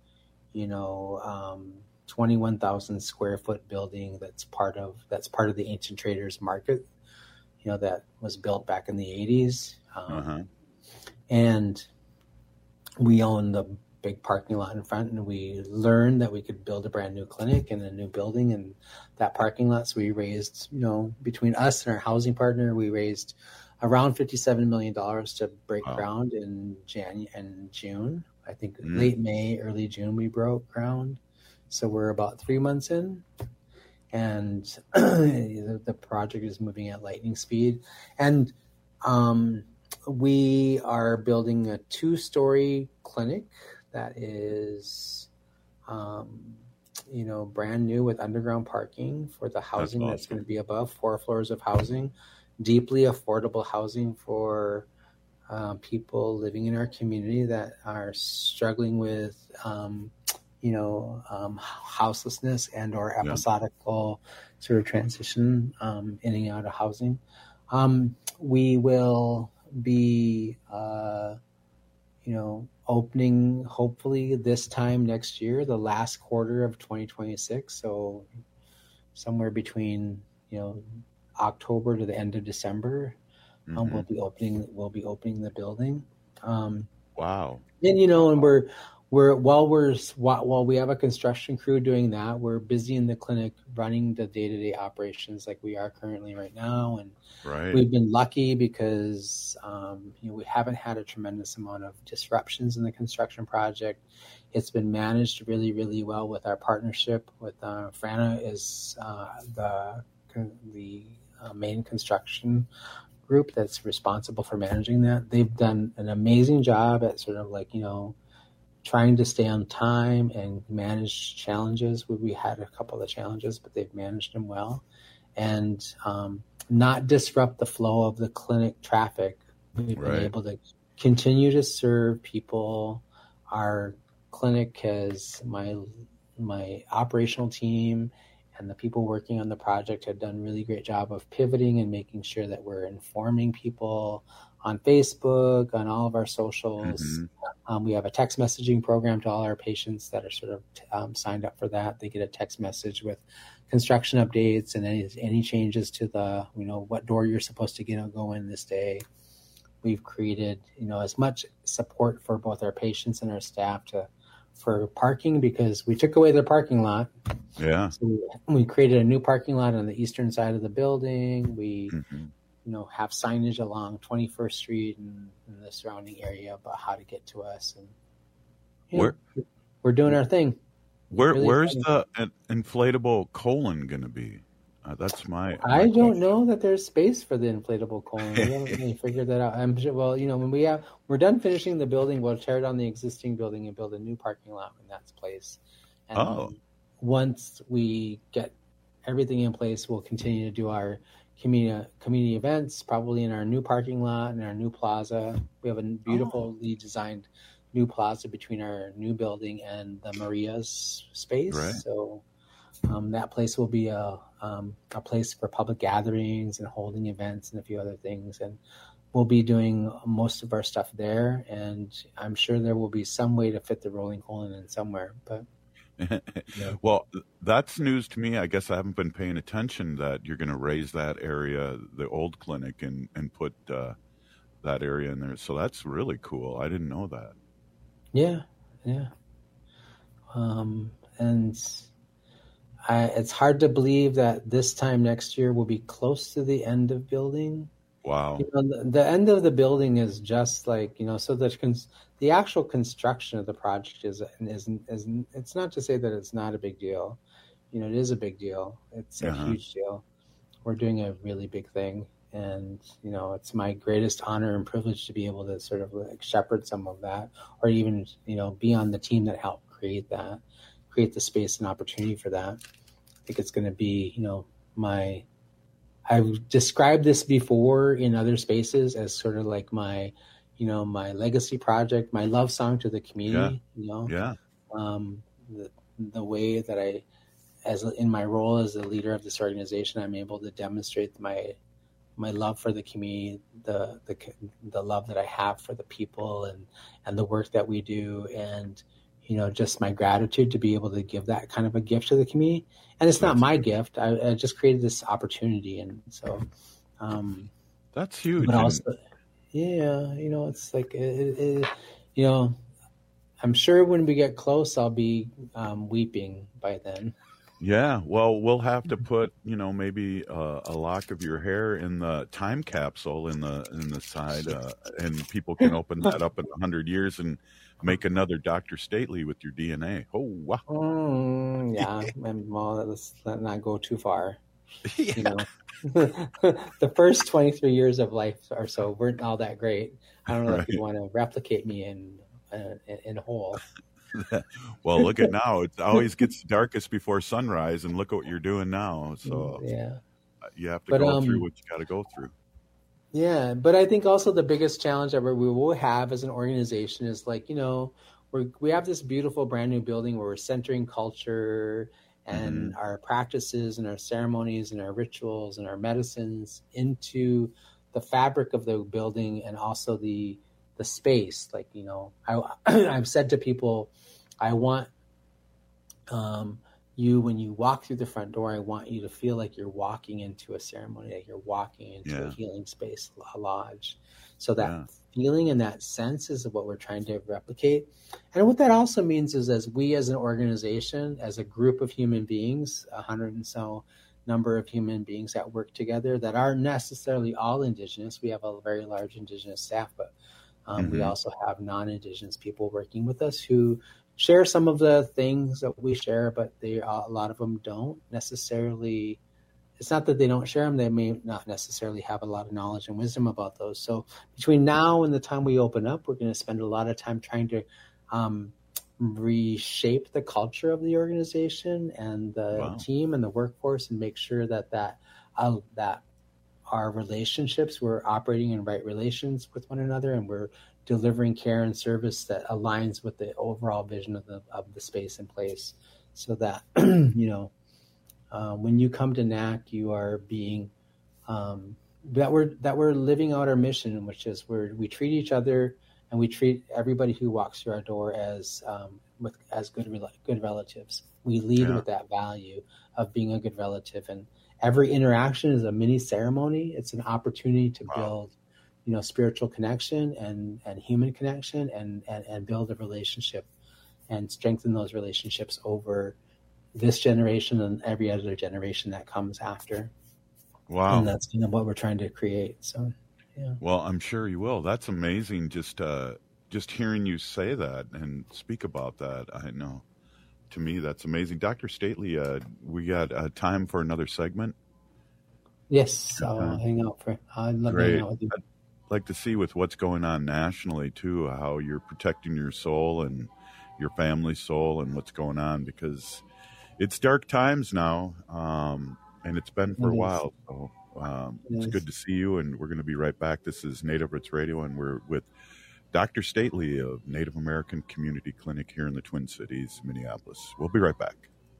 21,000 square foot building that's part of the Ancient Traders Market, that was built back in the 80s. And we own the big parking lot in front, and we learned that we could build a brand new clinic in a new building in that parking lot. So we raised, between us and our housing partner, we raised around $57 million to break ground in June. I think late May, early June, we broke ground. So we're about 3 months in, and the project is moving at lightning speed. And we are building a 2-story clinic that is, brand new with underground parking for the housing that's going to be above 4 floors of housing, deeply affordable housing for people living in our community that are struggling with houselessness and or episodical sort of transition in and out of housing. We will be, opening hopefully this time next year, the last quarter of 2026. So somewhere between, October to the end of December, we'll be opening the building. Wow. And, and while we have a construction crew doing that, we're busy in the clinic running the day-to-day operations like we are currently right now. And we've been lucky because, we haven't had a tremendous amount of disruptions in the construction project. It's been managed really, really well with our partnership with Frana is the main construction group that's responsible for managing that. They've done an amazing job at sort of trying to stay on time and manage challenges. We had a couple of challenges, but they've managed them well, and not disrupt the flow of the clinic traffic. We've been able to continue to serve people. Our clinic has my operational team and the people working on the project have done a really great job of pivoting and making sure that we're informing people on Facebook, on all of our socials. We have a text messaging program to all our patients that are sort of signed up for that. They get a text message with construction updates and any changes to the, what door you're supposed to go in this day. We've created, as much support for both our patients and our staff for parking because we took away their parking lot. Yeah. So we created a new parking lot on the eastern side of the building. We have signage along 21st Street and the surrounding area about how to get to us. And we're doing our thing. Where's the inflatable colon going to be? That's I don't know that there's space for the inflatable colon. We haven't really figured that out. I'm sure. Well, when we're done finishing the building, we'll tear down the existing building and build a new parking lot in that place. And once we get everything in place, we'll continue to do our community events, probably in our new parking lot and our new plaza. We have a beautifully designed new plaza between our new building and the Maria's space. So that place will be a place for public gatherings and holding events and a few other things. And we'll be doing most of our stuff there. And I'm sure there will be some way to fit the rolling colon in somewhere. But well, that's news to me. I guess I haven't been paying attention that you're going to raise that area, the old clinic, and put that area in there. So that's really cool. I didn't know that. Yeah. And it's hard to believe that this time next year we'll be close to the end of building. Wow. The end of the building is just so the actual construction of the project is it's not to say that it's not a big deal. It is a big deal. It's a huge deal. We're doing a really big thing. And, it's my greatest honor and privilege to be able to sort of shepherd some of that or even, be on the team that helped create the space and opportunity for that. I think it's going to be, I've described this before in other spaces as sort of like my legacy project, my love song to the community, the way that in my role as the leader of this organization, I'm able to demonstrate my love for the community, the love that I have for the people and the work that we do. And, just my gratitude to be able to give that kind of a gift to the community. And it's not my gift. I just created this opportunity. And so, that's huge. But also, it's like, I'm sure when we get close, I'll be weeping by then. Yeah, well, we'll have to put, maybe a lock of your hair in the time capsule in the side, and people can open that up in 100 years and make another Dr. Stately with your DNA. Oh, wow. Yeah, well, let's not go too far. The first 23 years of life or so weren't all that great. I don't know if you want to replicate me in whole. Well, look at now. It always gets darkest before sunrise, and look at what you're doing now. So you have to go through what you got to go through. Yeah, but I think also the biggest challenge that we will have as an organization is we have this beautiful brand new building where we're centering culture and our practices and our ceremonies and our rituals and our medicines into the fabric of the building and also the space. Like, you know, I've said to people, I want you, when you walk through the front door, I want you to feel like you're walking into a ceremony, like you're walking into a healing space, a lodge. So that feeling and that sense is what we're trying to replicate. And what that also means is, as we as an organization, as a group of human beings, 100 and so number of human beings that work together that aren't necessarily all Indigenous. We have a very large Indigenous staff, but we also have non-Indigenous people working with us who share some of the things that we share, but a lot of them don't necessarily. It's not that they don't share them; they may not necessarily have a lot of knowledge and wisdom about those. So between now and the time we open up, we're going to spend a lot of time trying to reshape the culture of the organization and the team and the workforce, and make sure that our relationships, we're operating in right relations with one another, and we're delivering care and service that aligns with the overall vision of the space and place, so that when you come to NAC, you are being that we're living out our mission, which is we treat each other and we treat everybody who walks through our door as good relatives. We lead with that value of being a good relative, and every interaction is a mini ceremony. It's an opportunity to build, spiritual connection and human connection, and build a relationship and strengthen those relationships over this generation and every other generation that comes after. Wow. And that's what we're trying to create. So, yeah. Well, I'm sure you will. That's amazing. Just hearing you say that and speak about that, I know. To me, that's amazing. Dr. Stately, we got time for another segment? Yes, I'd love to hang out with you. I'd like to see, with what's going on nationally, too, how you're protecting your soul and your family's soul and what's going on, because it's dark times now, and it's been for a while. So it's good to see you, and we're going to be right back. This is Native Roots Radio, and we're with Dr. Stately of Native American Community Clinic here in the Twin Cities, Minneapolis. We'll be right back.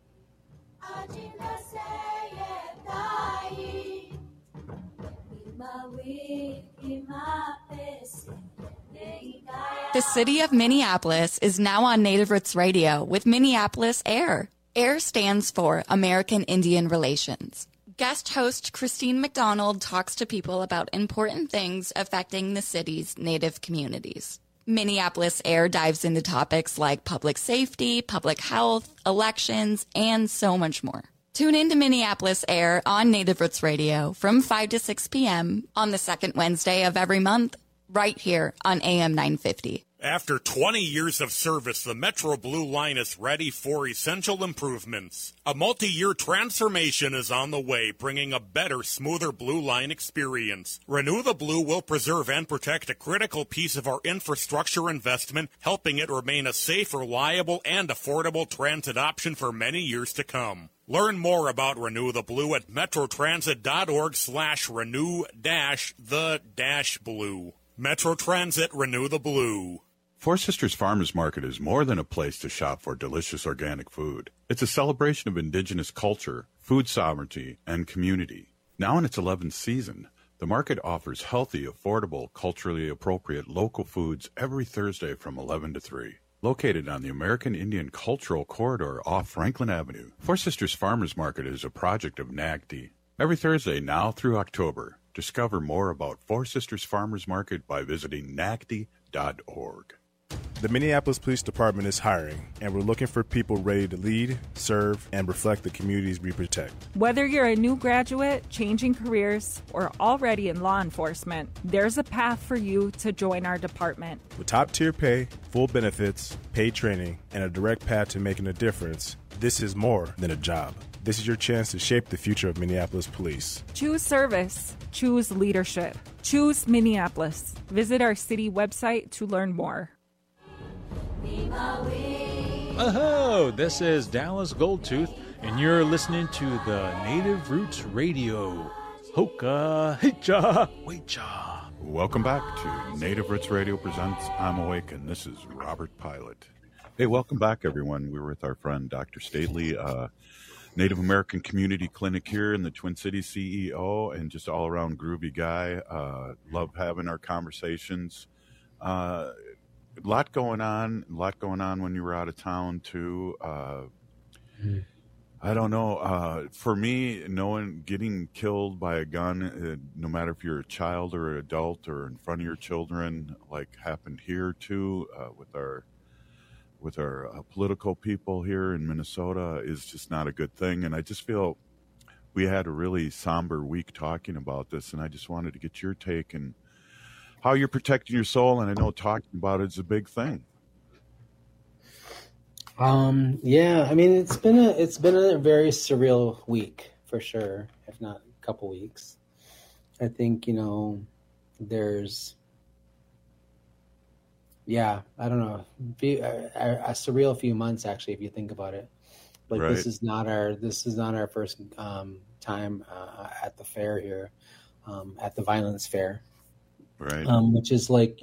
The city of Minneapolis is now on Native Roots Radio with Minneapolis AIR. AIR stands for American Indian Relations. Guest host Christine McDonald talks to people about important things affecting the city's Native communities. Minneapolis AIR dives into topics like public safety, public health, elections, and so much more. Tune in to Minneapolis AIR on Native Roots Radio from 5 to 6 p.m. on the second Wednesday of every month, right here on AM 950. After 20 years of service, the Metro Blue Line is ready for essential improvements. A multi-year transformation is on the way, bringing a better, smoother Blue Line experience. Renew the Blue will preserve and protect a critical piece of our infrastructure investment, helping it remain a safe, reliable, and affordable transit option for many years to come. Learn more about Renew the Blue at metrotransit.org/renew-the-blue. Metro Transit, Renew the Blue. Four Sisters Farmers Market is more than a place to shop for delicious organic food. It's a celebration of Indigenous culture, food sovereignty, and community. Now in its 11th season, the market offers healthy, affordable, culturally appropriate local foods every Thursday from 11 to 3. Located on the American Indian Cultural Corridor off Franklin Avenue, Four Sisters Farmers Market is a project of NAGD. Every Thursday now through October, discover more about Four Sisters Farmers Market by visiting nagd.org. The Minneapolis Police Department is hiring, and we're looking for people ready to lead, serve, and reflect the communities we protect. Whether you're a new graduate, changing careers, or already in law enforcement, there's a path for you to join our department. With top-tier pay, full benefits, paid training, and a direct path to making a difference, this is more than a job. This is your chance to shape the future of Minneapolis Police. Choose service. Choose leadership. Choose Minneapolis. Visit our city website to learn more. Oh, this is Dallas Goldtooth, and you're listening to the Native Roots Radio. Hoka, hicha, wecha. Welcome back to Native Roots Radio presents I'm Awake, and this is Robert Pilot. Hey, welcome back, everyone. We're with our friend Dr. Stately, Native American Community Clinic here in the Twin Cities, CEO, and just all-around groovy guy. Love having our conversations. A lot going on when you were out of town, too. I don't know. For me, getting killed by a gun, no matter if you're a child or an adult or in front of your children, like happened here, too, with our political people here in Minnesota, is just not a good thing. And I just feel we had a really somber week talking about this, and I just wanted to get your take and how you're protecting your soul. And I know talking about it is a big thing. Yeah, I mean, it's been a very surreal week for sure, if not a couple weeks. I think, there's, I don't know, a surreal few months actually, if you think about it. Like Right. this is not our first time at the fair here, at the violence fair, Right. which is like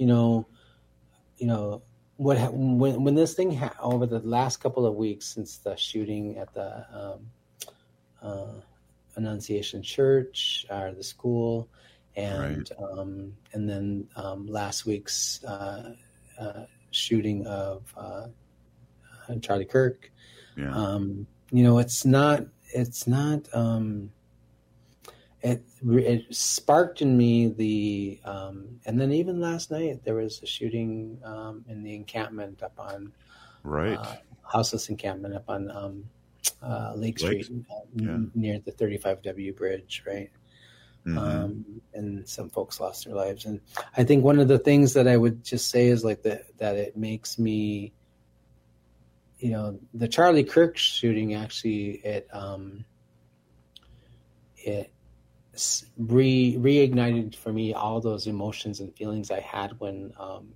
when this thing over the last couple of weeks since the shooting at the Annunciation Church or the school, and then last week's shooting of Charlie Kirk. Yeah. It sparked in me and then even last night there was a shooting in the encampment up on houseless encampment up on Lake Street near the 35W bridge, right? Mm-hmm. And some folks lost their lives. And I think one of the things that I would just say is like that it makes me, the Charlie Kirk shooting actually, it reignited for me all those emotions and feelings I had when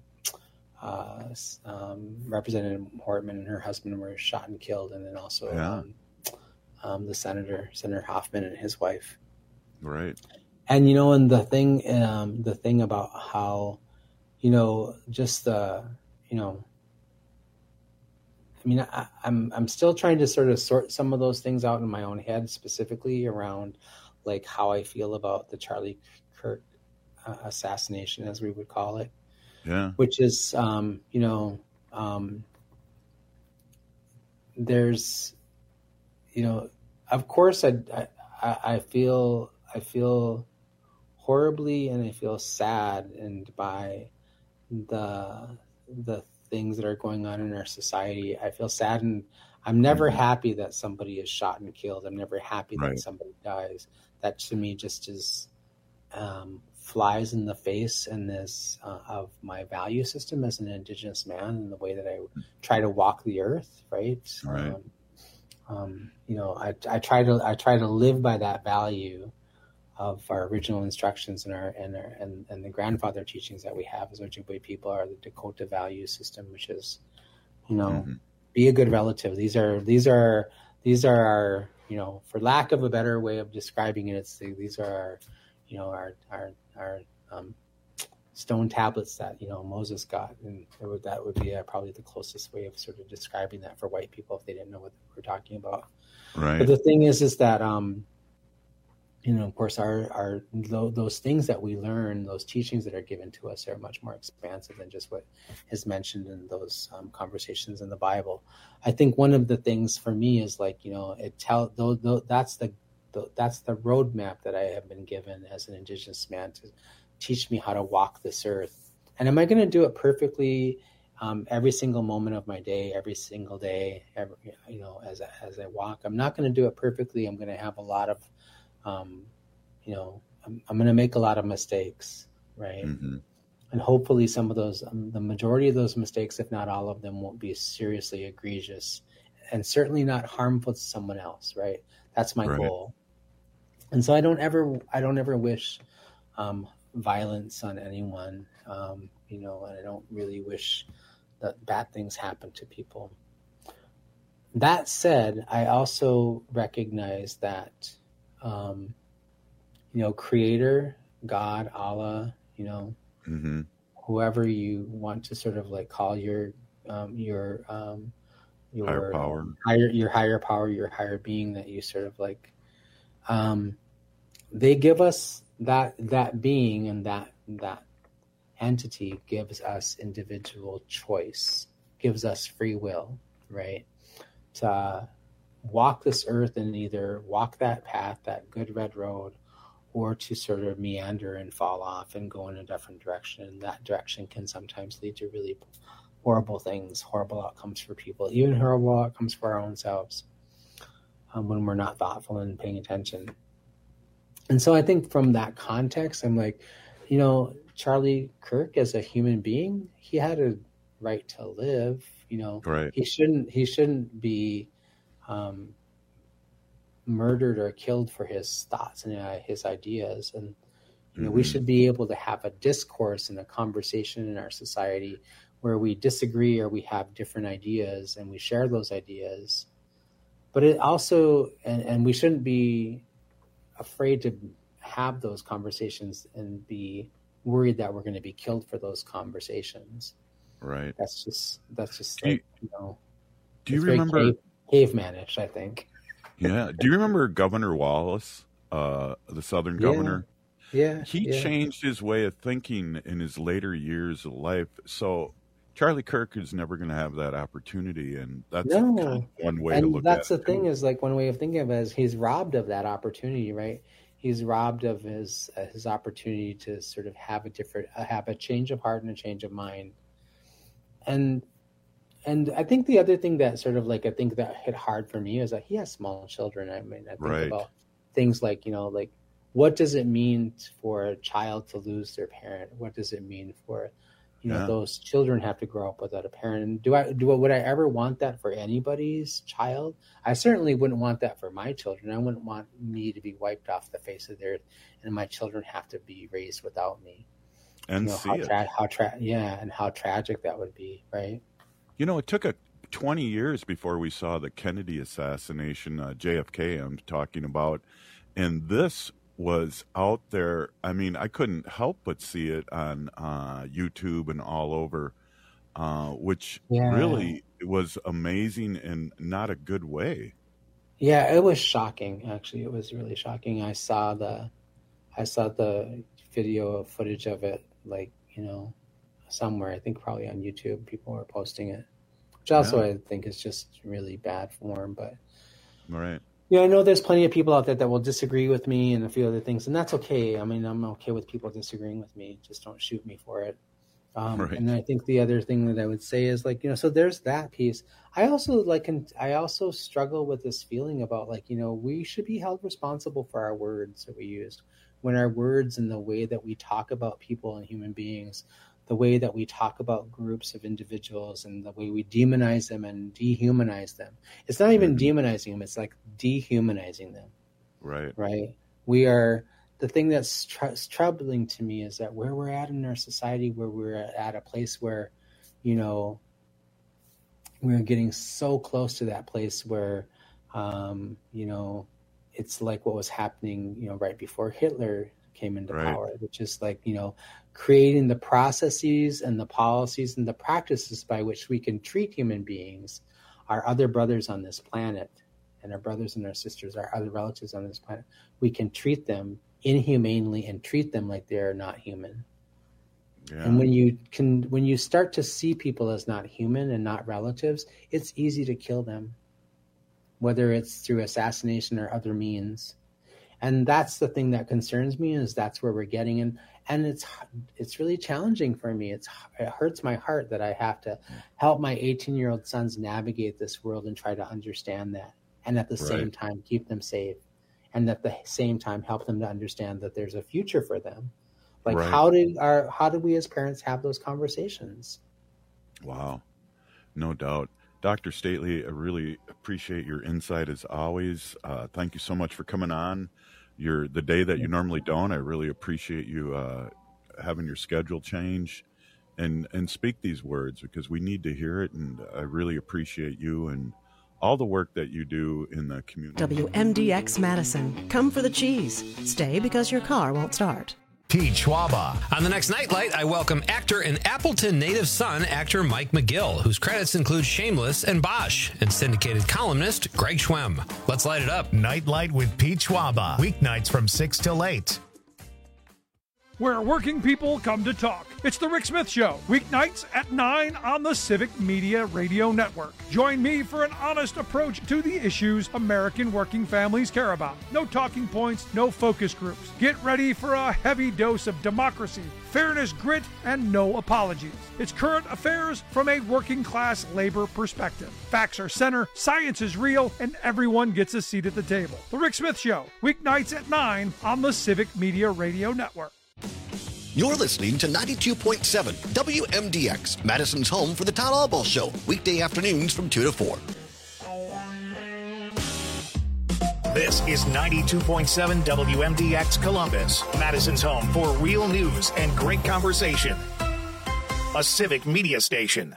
Representative Hortman and her husband were shot and killed, and then also the Senator Hoffman and his wife. Right. And and the thing about how, just the, I mean, I'm still trying to sort of sort some of those things out in my own head, specifically around like how I feel about the Charlie Kirk assassination, as we would call it. Yeah. Which is, there's, of course I feel horribly and I feel saddened by the things that are going on in our society. I feel saddened. I'm never happy that somebody is shot and killed. I'm never happy that somebody dies. That to me just is flies in the face in this of my value system as an Indigenous man and the way that I try to walk the earth. Right. Right. I try to live by that value of our original instructions and the grandfather teachings that we have as Ojibwe people are the Dakota value system, which is, be a good relative. These are our, for lack of a better way of describing it, these are our stone tablets that, Moses got. And that would be probably the closest way of sort of describing that for white people if they didn't know what we're talking about. Right. But the thing is that, of course, our those things that we learn, those teachings that are given to us are much more expansive than just what is mentioned in those conversations in the Bible. I think one of the things for me is like, that's the roadmap that I have been given as an Indigenous man to teach me how to walk this earth. And am I going to do it perfectly every single moment of my day, every single day, as I walk? I'm not going to do it perfectly. I'm going to have a lot of I'm going to make a lot of mistakes, right? Mm-hmm. And hopefully some of those, the majority of those mistakes, if not all of them, won't be seriously egregious and certainly not harmful to someone else, right? That's my goal. And so I don't ever wish violence on anyone, and I don't really wish that bad things happen to people. That said, I also recognize that Creator, God, Allah, whoever you want to sort of like call your your higher power, your higher power, your higher being that you sort of like. They give us that being, and that entity gives us individual choice, gives us free will, right? To walk this earth and either walk that path, that good red road, or to sort of meander and fall off and go in a different direction. And that direction can sometimes lead to really horrible things, horrible outcomes for people, even horrible outcomes for our own selves when we're not thoughtful and paying attention. And so I think from that context, I'm like, Charlie Kirk as a human being, he had a right to live. Right. He shouldn't be murdered or killed for his thoughts and his ideas. And we should be able to have a discourse and a conversation in our society where we disagree or we have different ideas and we share those ideas. But it also, and we shouldn't be afraid to have those conversations and be worried that we're going to be killed for those conversations. Right. That's just do you remember cavemanish, I think. Yeah. Do you remember Governor Wallace, the Southern governor? Yeah. He changed his way of thinking in his later years of life. So Charlie Kirk is never going to have that opportunity, and that's kind of one way to look at it. And that's the thing is, like, one way of thinking of it is he's robbed of that opportunity, right? He's robbed of his opportunity to sort of have a change of heart and a change of mind. And I think the other thing that sort of like I think that hit hard for me is that he has small children. I mean, I think about things like like what does it mean for a child to lose their parent? What does it mean for those children have to grow up without a parent? And would I ever want that for anybody's child? I certainly wouldn't want that for my children. I wouldn't want me to be wiped off the face of the earth and my children have to be raised without me. And how tragic that would be, right? It took 20 years before we saw the Kennedy assassination, JFK I'm talking about, and this was out there. I mean, I couldn't help but see it on YouTube and all over, which really was amazing in not a good way. Yeah, it was shocking. Actually, it was really shocking. I saw the video footage of it, like, somewhere. I think probably on YouTube, people were posting it, which also I think is just really bad form. But right. I know there's plenty of people out there that will disagree with me and a few other things, and that's okay. I mean, I'm okay with people disagreeing with me. Just don't shoot me for it. Right. And I think the other thing that I would say is like, so there's that piece. I also struggle with this feeling about like, we should be held responsible for our words that we use. When our words and the way that we talk about people and human beings, the way that we talk about groups of individuals and the way we demonize them and dehumanize them. It's not even demonizing them. It's like dehumanizing them. Right. Right. We are, the thing that's troubling to me is that where we're at in our society, where we're at a place where, we're getting so close to that place where, it's like what was happening, right before Hitler came into power, which is like, creating the processes and the policies and the practices by which we can treat human beings, our other brothers on this planet, and our brothers and our sisters, our other relatives on this planet. We can treat them inhumanely and treat them like they're not human. Yeah. And when you start to see people as not human and not relatives, it's easy to kill them, whether it's through assassination or other means. And that's the thing that concerns me, is that's where we're getting in. And it's really challenging for me. It hurts my heart that I have to help my 18-year-old sons navigate this world and try to understand that. And at the same time, keep them safe. And at the same time, help them to understand that there's a future for them. Like, how do we as parents have those conversations? Wow. No doubt. Dr. Stately, I really appreciate your insight as always. Thank you so much for coming on. The day that you normally don't. I really appreciate you having your schedule change and speak these words, because we need to hear it. And I really appreciate you and all the work that you do in the community. WMDX Madison. Come for the cheese. Stay because your car won't start. Pete Schwaba. On the next Nightlight, I welcome actor and Appleton native son, actor Mike McGill, whose credits include Shameless and Bosch, and syndicated columnist Greg Schwemm. Let's light it up. Nightlight with Pete Schwaba. Weeknights from 6 till 8. Where working people come to talk. It's The Rick Smith Show, weeknights at 9 on the Civic Media Radio Network. Join me for an honest approach to the issues American working families care about. No talking points, no focus groups. Get ready for a heavy dose of democracy, fairness, grit, and no apologies. It's current affairs from a working class labor perspective. Facts are center, science is real, and everyone gets a seat at the table. The Rick Smith Show, weeknights at 9 on the Civic Media Radio Network. You're listening to 92.7 WMDX, Madison's home for the Todd Albaugh Show, weekday afternoons from 2 to 4. This is 92.7 WMDX Columbus, Madison's home for real news and great conversation. A Civic Media station.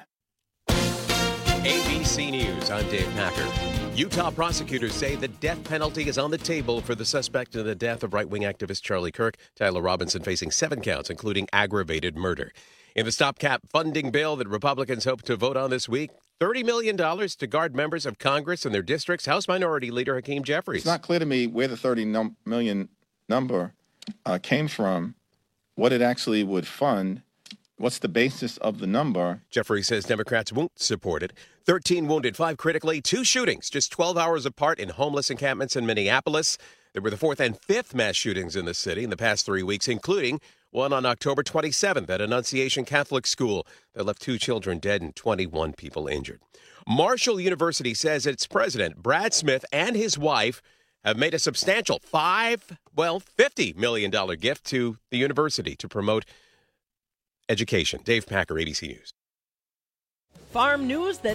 ABC News, I'm Dave Packer. Utah prosecutors say the death penalty is on the table for the suspect in the death of right-wing activist Charlie Kirk. Tyler Robinson facing 7 counts, including aggravated murder. In the stopgap funding bill that Republicans hope to vote on this week, $30 million to guard members of Congress and their districts. House Minority Leader Hakeem Jeffries. It's not clear to me where the $30 million number came from, what it actually would fund. What's the basis of the number? Jeffrey says Democrats won't support it. 13 wounded, 5 critically, 2 shootings just 12 hours apart in homeless encampments in Minneapolis. There were the 4th and 5th mass shootings in the city in the past 3 weeks, including one on October 27th at Annunciation Catholic School that left 2 children dead and 21 people injured. Marshall University says its president, Brad Smith, and his wife have made a substantial $50 million gift to the university to promote education. Dave Packer, ABC News. Farm news that